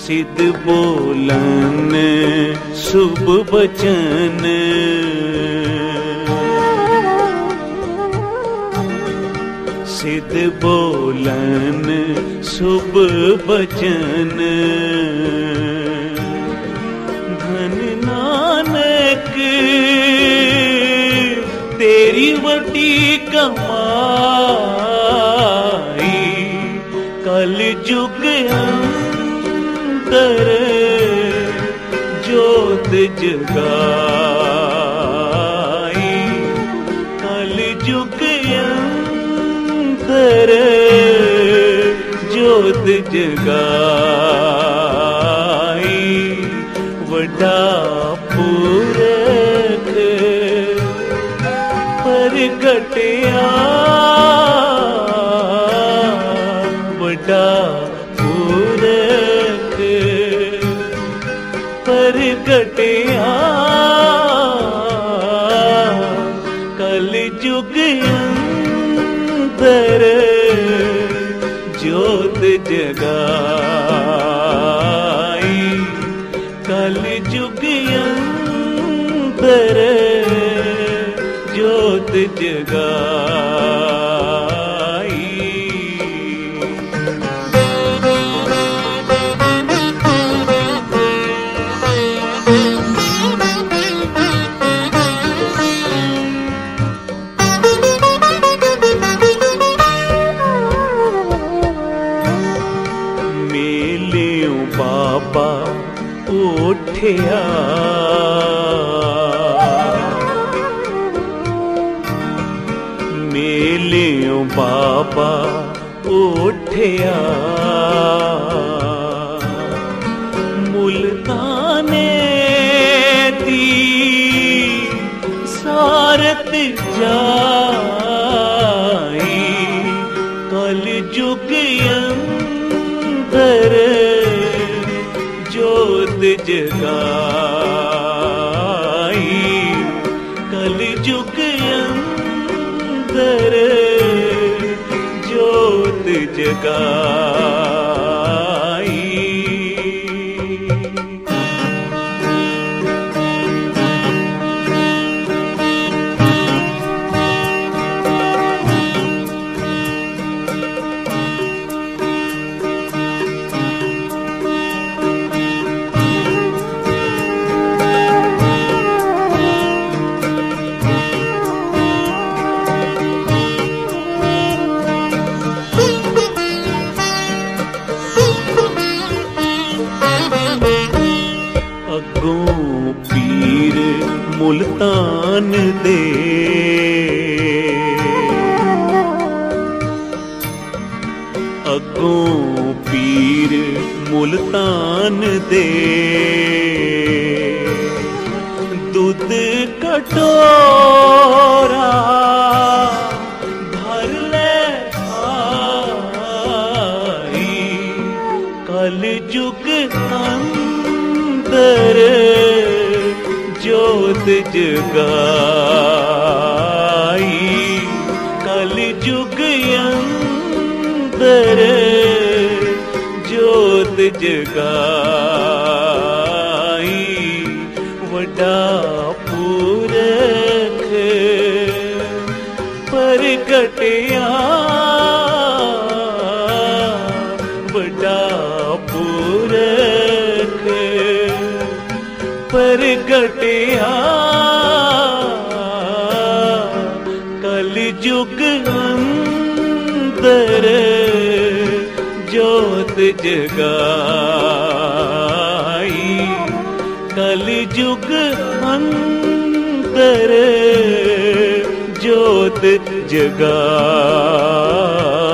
सिद्ध बोलन शुभ बचन, सिद्ध बोलन शुभ बचन। धन नानक तेरी वटी कमाई, कल जुग अंतर जोत जगाई, कल जुग अंतर जोत जगाई। वड्डा पुरख परगटिया, वड्डा पुरख परगटिया, कल जुग अंतर जोत जगाई, कल जुग अंतर जोत जगाई। मेलियों बाबा उठिया, मेलियों बाबा उठिया, मुल्ताने दी सारत जाई, कल जुग अंतर जोत जगाई, कल जुग अंतर जोत जगाई। अगों पीर मुल्तान दे, अगों पीर मुल्तान दे, दूध कटोरा भर ले आई, कल जुग अंतर जोत जगाई, कल जुग अंतर जोत जगाई। वड्डा पुरख परगटिया, वड्डा पुरख परगटिया, कल जुग अंतर जोत जगाई, कल जुग अंतर जोत जगाई।